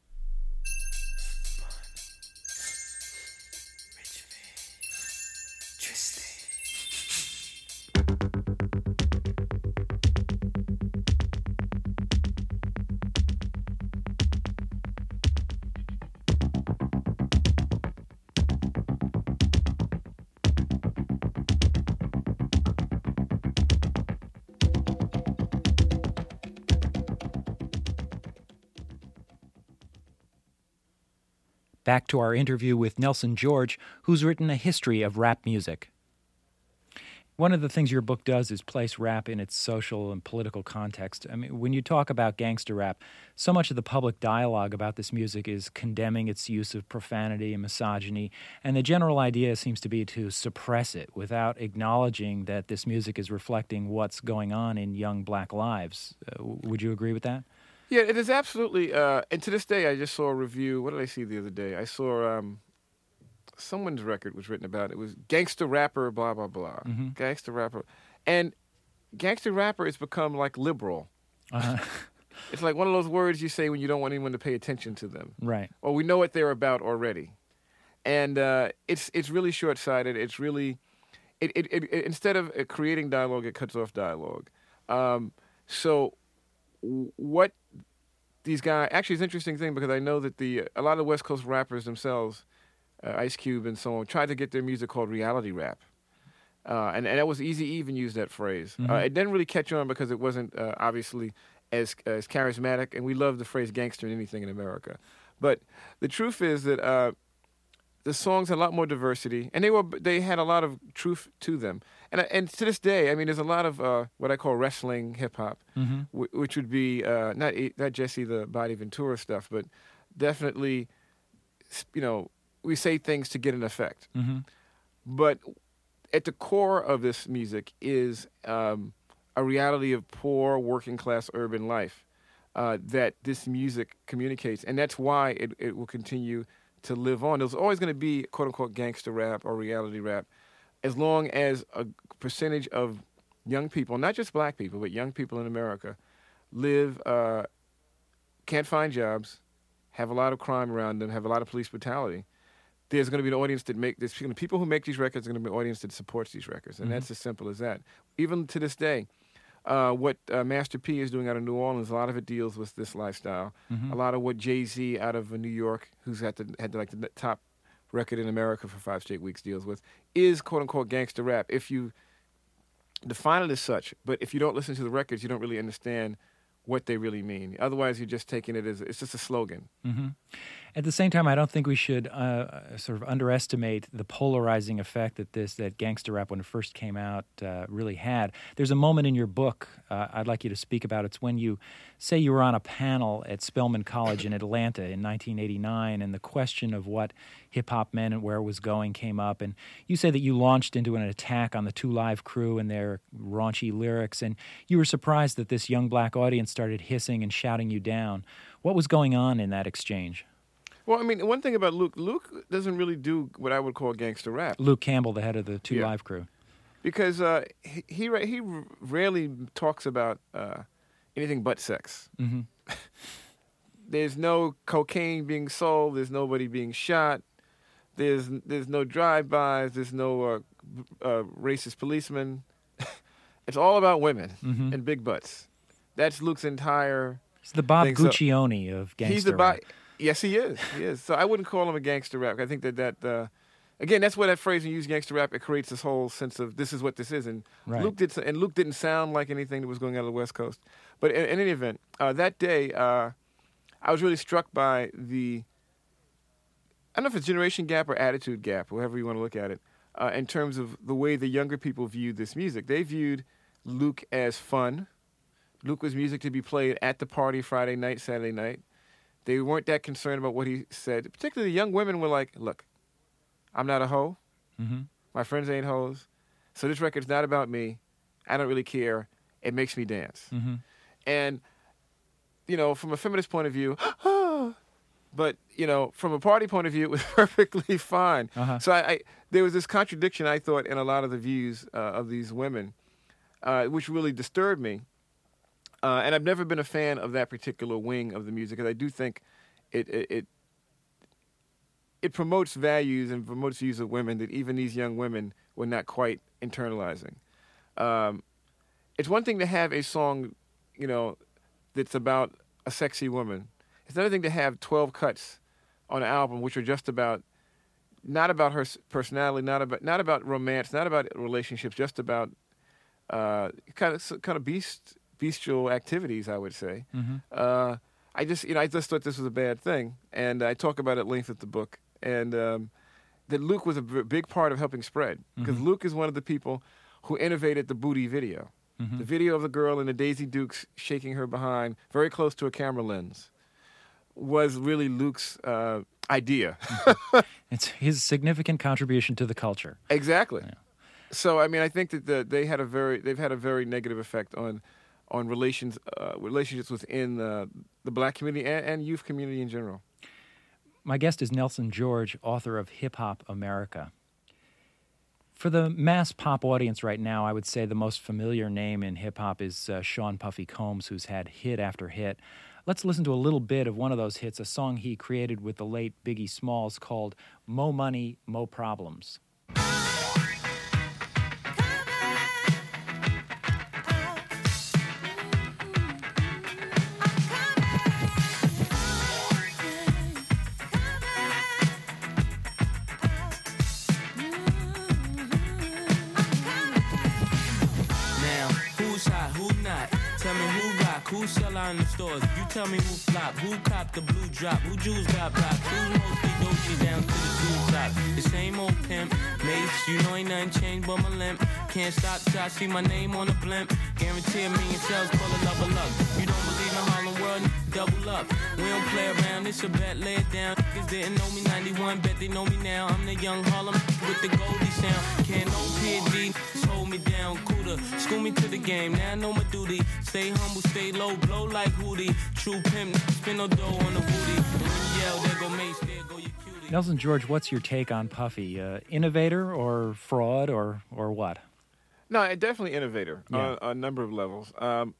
Back to our interview with Nelson George, who's written a history of rap music. One of the things your book does is place rap in its social and political context. I mean, when you talk about gangster rap, so much of the public dialogue about this music is condemning its use of profanity and misogyny, and the general idea seems to be to suppress it without acknowledging that this music is reflecting what's going on in young black lives. Would you agree with that? Yeah, it is absolutely. And to this day, I just saw a review. What did I see the other day? I saw someone's record was written about it. It was gangster rapper, blah, blah, blah. Mm-hmm. Gangster rapper. And gangster rapper has become like liberal. Uh-huh. It's like one of those words you say when you don't want anyone to pay attention to them. Right. Or we know what they're about already. And it's really short-sighted. It's really, it instead of creating dialogue, it cuts off dialogue. So what these guys, actually it's an interesting thing because I know that a lot of the West Coast rappers themselves, Ice Cube and so on, tried to get their music called reality rap. And that was Eazy-E even used that phrase. Mm-hmm. It didn't really catch on because it wasn't obviously as charismatic, and we love the phrase gangster in anything in America. But the truth is that the songs had a lot more diversity, and they had a lot of truth to them. And to this day, I mean, there's a lot of what I call wrestling hip-hop, mm-hmm. which would be not Jesse the Body Ventura stuff, but definitely, we say things to get an effect. Mm-hmm. But at the core of this music is a reality of poor, working-class urban life that this music communicates. And that's why it will continue to live on. There's always going to be, quote-unquote, gangster rap or reality rap, as long as a percentage of young people, not just black people, but young people in America, can't find jobs, have a lot of crime around them, have a lot of police brutality. There's going to be an audience people who make these records are going to be an audience that supports these records, and mm-hmm. that's as simple as that. Even to this day, what Master P is doing out of New Orleans, a lot of it deals with this lifestyle. Mm-hmm. A lot of what Jay-Z out of New York, who's had the top record in America for 5 straight weeks, deals with, is quote-unquote gangster rap. If you define it as such, but if you don't listen to the records, you don't really understand what they really mean. Otherwise, you're just taking it as it's just a slogan. Mm-hmm. At the same time, I don't think we should sort of underestimate the polarizing effect that gangster rap, when it first came out, really had. There's a moment in your book I'd like you to speak about. It's when you say you were on a panel at Spelman College in Atlanta in 1989, and the question of what hip-hop meant and where it was going came up. And you say that you launched into an attack on the 2 Live Crew and their raunchy lyrics, and you were surprised that this young black audience started hissing and shouting you down. What was going on in that exchange? Well, I mean, one thing about Luke doesn't really do what I would call gangster rap. Luke Campbell, the head of the 2 Live Crew. Because he rarely talks about anything but sex. Mm-hmm. There's no cocaine being sold. There's nobody being shot. There's no drive-bys. There's no racist policemen. It's all about women mm-hmm. and big butts. That's Luke's entire. He's the Bob thing. Guccione of gangster rap. Yes, he is. He is. So I wouldn't call him a gangster rap. I think that again, that's where that phrase, when you use gangster rap, it creates this whole sense of this is what this is. And right. Luke didn't sound like anything that was going on the West Coast. But in any event, that day, I was really struck by I don't know if it's generation gap or attitude gap, however you want to look at it, in terms of the way the younger people viewed this music. They viewed Luke as fun. Luke was music to be played at the party Friday night, Saturday night. They weren't that concerned about what he said. Particularly the young women were like, look, I'm not a hoe. Mm-hmm. My friends ain't hoes. So this record's not about me. I don't really care. It makes me dance. Mm-hmm. And, from a feminist point of view, but, from a party point of view, it was perfectly fine. Uh-huh. So there was this contradiction, I thought, in a lot of the views of these women, which really disturbed me. And I've never been a fan of that particular wing of the music, because I do think it promotes values and promotes views of women that even these young women were not quite internalizing. It's one thing to have a song, that's about a sexy woman. It's another thing to have 12 cuts on an album which are just about, not about her personality, not about romance, not about relationships, just about kind of bestial activities, I would say. Mm-hmm. I just thought this was a bad thing, and I talk about it at length at the book, and that Luke was a big part of helping spread, because Luke is one of the people who innovated the booty video. The video of the girl in the Daisy Dukes shaking her behind, very close to a camera lens, was really Luke's idea. It's his significant contribution to the culture. Exactly. Yeah. So, I mean, I think that they've had a very negative effect on relationships within the black community and youth community in general. My guest is Nelson George, author of Hip Hop America. For the mass pop audience right now, I would say the most familiar name in hip hop is Sean Puffy Combs, who's had hit after hit. Let's listen to a little bit of one of those hits, a song he created with the late Biggie Smalls called Mo Money, Mo Problems. Who sell out in the stores? You tell me who flop. Who cop the blue drop? Who jewels got blocks? Who's mostly Dolce down to the jewel top? The same old pimp. Mace, you know ain't nothing changed but my limp. Can't stop till I see my name on the blimp. Guarantee $1 million sales, call it love or luck. You don't believe in Harlem World? Double up. We don't play around, it's a bet, lay it down. Niggas didn't know me 91, bet they know me now. I'm the young Harlem with the Goldie sound. Can't no PD, hold me down. Cooler, school me to the game, now I know my duty. Stay humble, stay low, blow like Hootie. True pimp, spin no dough on the booty. And when you yell, there go Mace, there go your cutie. Nelson George, what's your take on Puffy? Innovator or fraud or what? No, definitely innovator on a number of levels.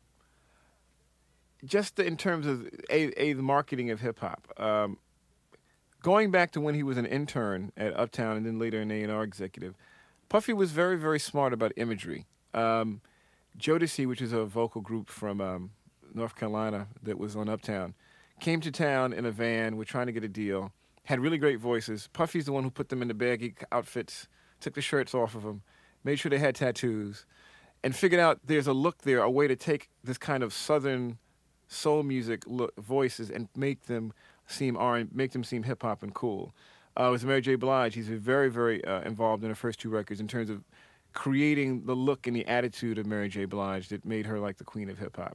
Just in terms of the marketing of hip-hop. Going back to when he was an intern at Uptown and then later an A&R executive, Puffy was very, very smart about imagery. Jodeci, which is a vocal group from North Carolina that was on Uptown, came to town in a van. We're trying to get a deal. Had really great voices. Puffy's the one who put them in the baggy outfits, took the shirts off of them, made sure they had tattoos, and figured out there's a look there, a way to take this kind of Southern soul music voices and make them seem hip hop and cool. With Mary J. Blige, he's been very, very involved in her first two records in terms of creating the look and the attitude of Mary J. Blige that made her like the queen of hip hop.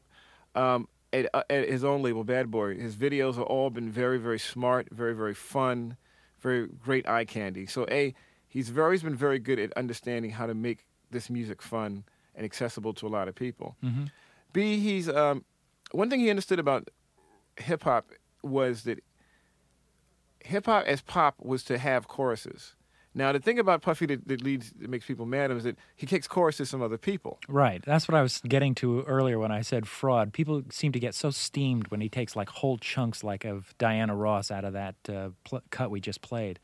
At his own label, Bad Boy, his videos have all been very, very smart, very, very fun, very great eye candy. So he's always been very good at understanding how to make this music fun and accessible to a lot of people. Mm-hmm. B, he's one thing he understood about hip hop was that hip hop as pop was to have choruses. Now, the thing about Puffy that makes people mad is that he takes choruses from other people. Right. That's what I was getting to earlier when I said fraud. People seem to get so steamed when he takes like whole chunks like of Diana Ross out of that cut we just played.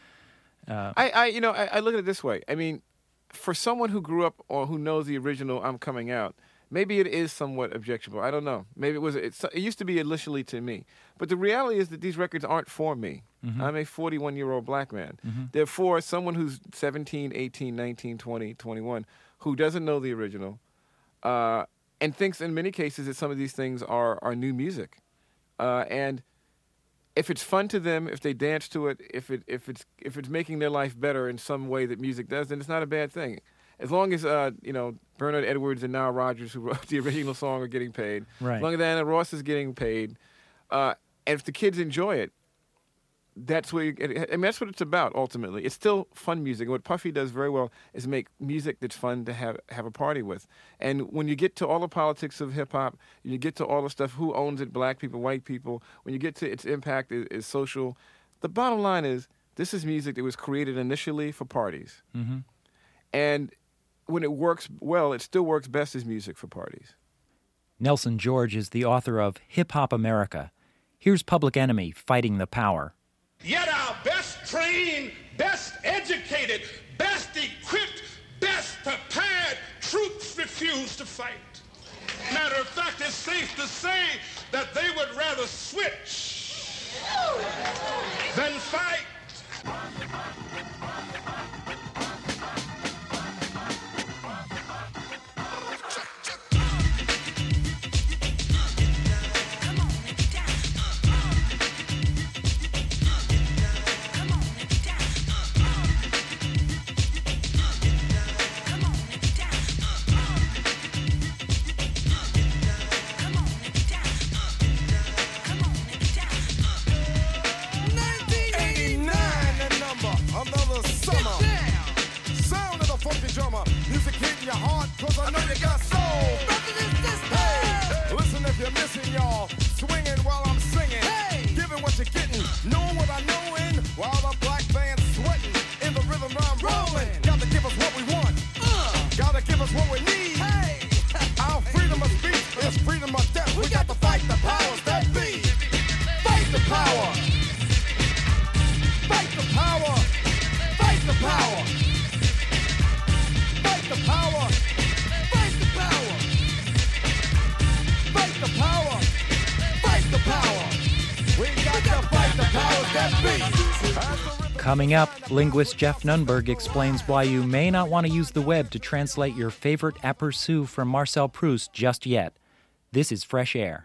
I look at it this way. I mean, for someone who grew up or who knows the original I'm Coming Out, maybe it is somewhat objectionable. I don't know. Maybe it used to be initially to me. But the reality is that these records aren't for me. Mm-hmm. I'm a 41-year-old black man. Mm-hmm. They're for someone who's 17, 18, 19, 20, 21, who doesn't know the original, and thinks in many cases that some of these things are new music. And if it's fun to them, if they dance to it, if it's making their life better in some way that music does, then it's not a bad thing. As long as Bernard Edwards and Nile Rodgers, who wrote the original song, are getting paid. Right. As long as Diana Ross is getting paid, and if the kids enjoy it, that's what that's what it's about. Ultimately, it's still fun music. And what Puffy does very well is make music that's fun to have a party with. And when you get to all the politics of hip hop, you get to all the stuff: who owns it, black people, white people. When you get to its impact is social. The bottom line is this is music that was created initially for parties, mm-hmm. and when it works well, it still works best as music for parties. Nelson George is the author of Hip Hop America. Here's Public Enemy, Fighting the Power. Yet our best trained, best educated, best equipped, best prepared troops refuse to fight. Matter of fact, it's safe to say that they would rather switch than fight. give us what we need. Hey, our freedom of speech is freedom of death. We got to fight the powers that be. Fight the power. Fight the power. Fight the power. Fight the power. Fight the power. Fight the power. Fight the power. We got to fight the powers that be. Coming up, linguist Jeff Nunberg explains why you may not want to use the web to translate your favorite aperçu from Marcel Proust just yet. This is Fresh Air.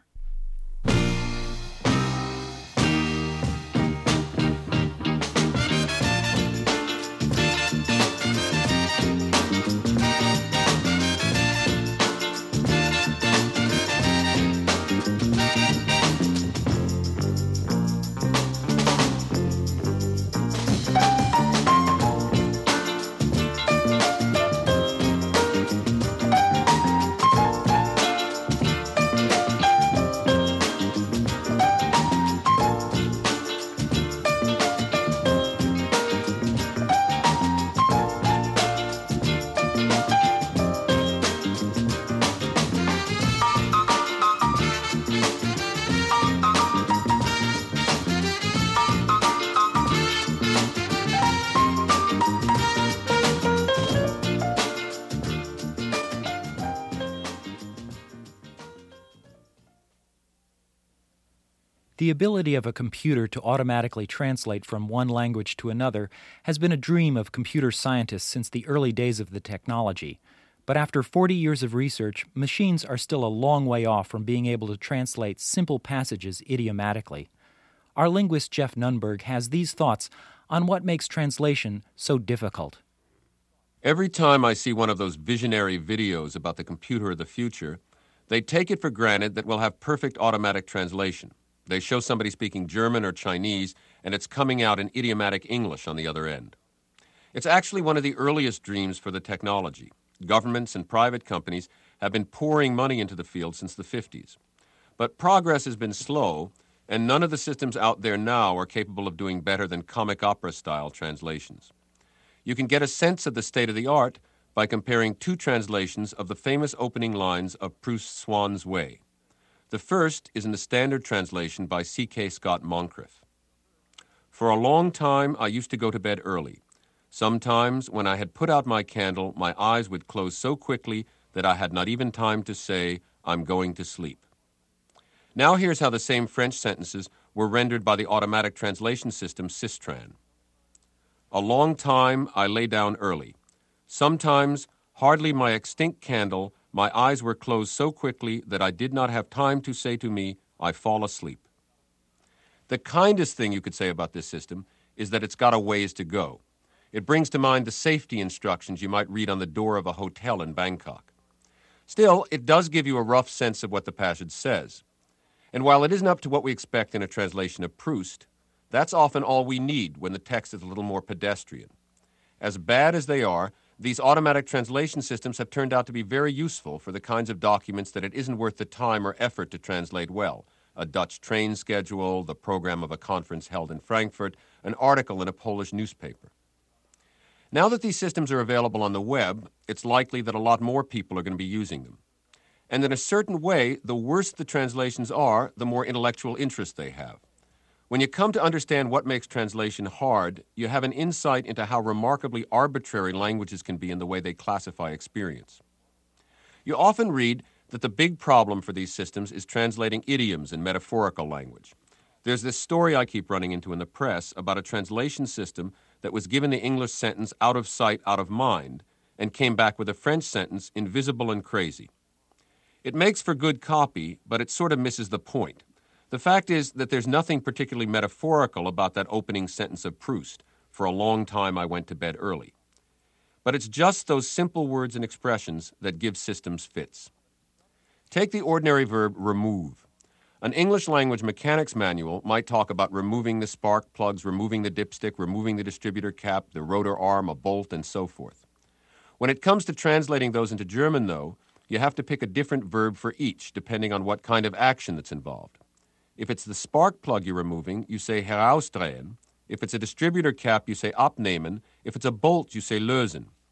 The ability of a computer to automatically translate from one language to another has been a dream of computer scientists since the early days of the technology. But after 40 years of research, machines are still a long way off from being able to translate simple passages idiomatically. Our linguist Jeff Nunberg has these thoughts on what makes translation so difficult. Every time I see one of those visionary videos about the computer of the future, they take it for granted that we'll have perfect automatic translation. They show somebody speaking German or Chinese, and it's coming out in idiomatic English on the other end. It's actually one of the earliest dreams for the technology. Governments and private companies have been pouring money into the field since the 50s. But progress has been slow, and none of the systems out there now are capable of doing better than comic opera-style translations. You can get a sense of the state of the art by comparing two translations of the famous opening lines of Proust's Swann's Way. The first is in the standard translation by C.K. Scott Moncrief. For a long time, I used to go to bed early. Sometimes, when I had put out my candle, my eyes would close so quickly that I had not even time to say, "I'm going to sleep." Now here's how the same French sentences were rendered by the automatic translation system Sistran. A long time I lay down early. Sometimes, hardly my extinct candle, my eyes were closed so quickly that I did not have time to say to me, "I fall asleep." The kindest thing you could say about this system is that it's got a ways to go. It brings to mind the safety instructions you might read on the door of a hotel in Bangkok. Still, it does give you a rough sense of what the passage says. And while it isn't up to what we expect in a translation of Proust, that's often all we need when the text is a little more pedestrian. As bad as they are, these automatic translation systems have turned out to be very useful for the kinds of documents that it isn't worth the time or effort to translate well. A Dutch train schedule, the program of a conference held in Frankfurt, an article in a Polish newspaper. Now that these systems are available on the web, it's likely that a lot more people are going to be using them. And in a certain way, the worse the translations are, the more intellectual interest they have. When you come to understand what makes translation hard, you have an insight into how remarkably arbitrary languages can be in the way they classify experience. You often read that the big problem for these systems is translating idioms and metaphorical language. There's this story I keep running into in the press about a translation system that was given the English sentence "out of sight, out of mind," and came back with a French sentence "invisible and crazy." It makes for good copy, but it sort of misses the point. The fact is that there's nothing particularly metaphorical about that opening sentence of Proust, "For a long time I went to bed early." But it's just those simple words and expressions that give systems fits. Take the ordinary verb remove. An English language mechanics manual might talk about removing the spark plugs, removing the dipstick, removing the distributor cap, the rotor arm, a bolt, and so forth. When it comes to translating those into German, though, you have to pick a different verb for each, depending on what kind of action that's involved. If it's the spark plug you're removing, you say herausdrehen. If it's a distributor cap, you say abnehmen. If it's a bolt, you say lösen.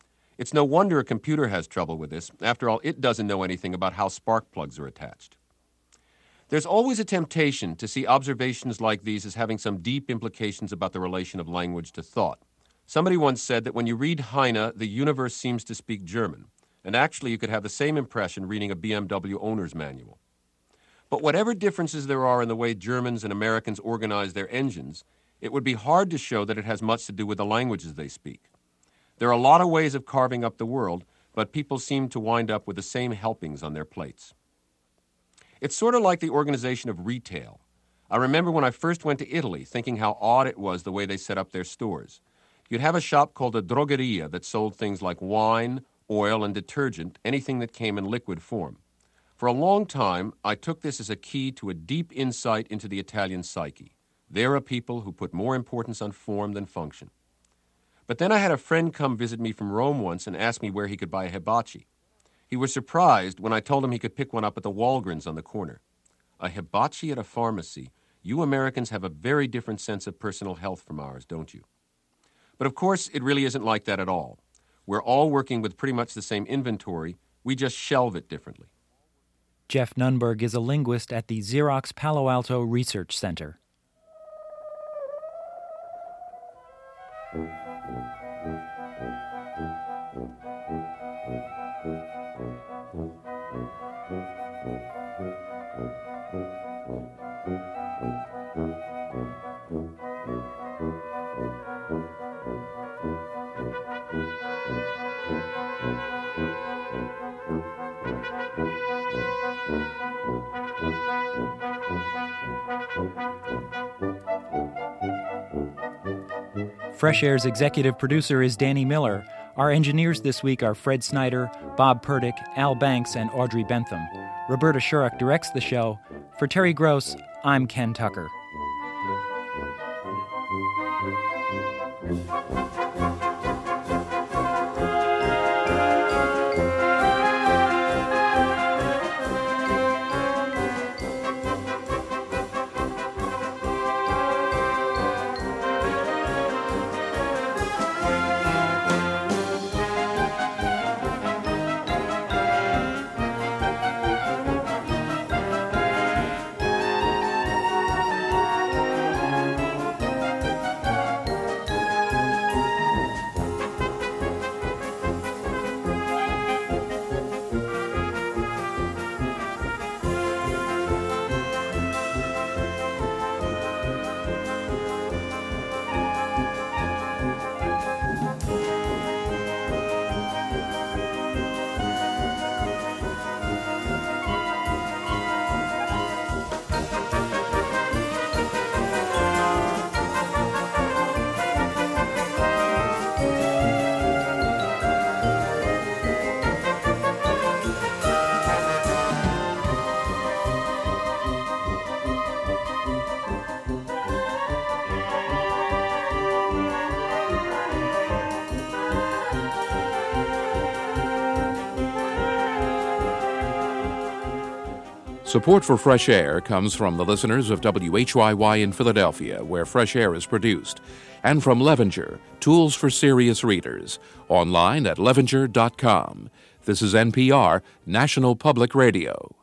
It's no wonder a computer has trouble with this. After all, it doesn't know anything about how spark plugs are attached. There's always a temptation to see observations like these as having some deep implications about the relation of language to thought. Somebody once said that when you read Heine, the universe seems to speak German, and actually you could have the same impression reading a BMW owner's manual. But whatever differences there are in the way Germans and Americans organize their engines, it would be hard to show that it has much to do with the languages they speak. There are a lot of ways of carving up the world, but people seem to wind up with the same helpings on their plates. It's sort of like the organization of retail. I remember when I first went to Italy thinking how odd it was the way they set up their stores. You'd have a shop called a drogheria that sold things like wine, oil, and detergent, anything that came in liquid form. For a long time, I took this as a key to a deep insight into the Italian psyche. They're a people who put more importance on form than function. But then I had a friend come visit me from Rome once and ask me where he could buy a hibachi. He was surprised when I told him he could pick one up at the Walgreens on the corner. A hibachi at a pharmacy. You Americans have a very different sense of personal health from ours, don't you? But of course, it really isn't like that at all. We're all working with pretty much the same inventory. We just shelve it differently. Jeff Nunberg is a linguist at the Xerox Palo Alto Research Center. Fresh Air's executive producer is Danny Miller. Our engineers this week are Fred Snyder, Bob Purdick, Al Banks, and Audrey Bentham. Roberta Shurrock directs the show. For Terry Gross, I'm Ken Tucker. Support for Fresh Air comes from the listeners of WHYY in Philadelphia, where Fresh Air is produced, and from Levenger, tools for serious readers, online at levenger.com. This is NPR, National Public Radio.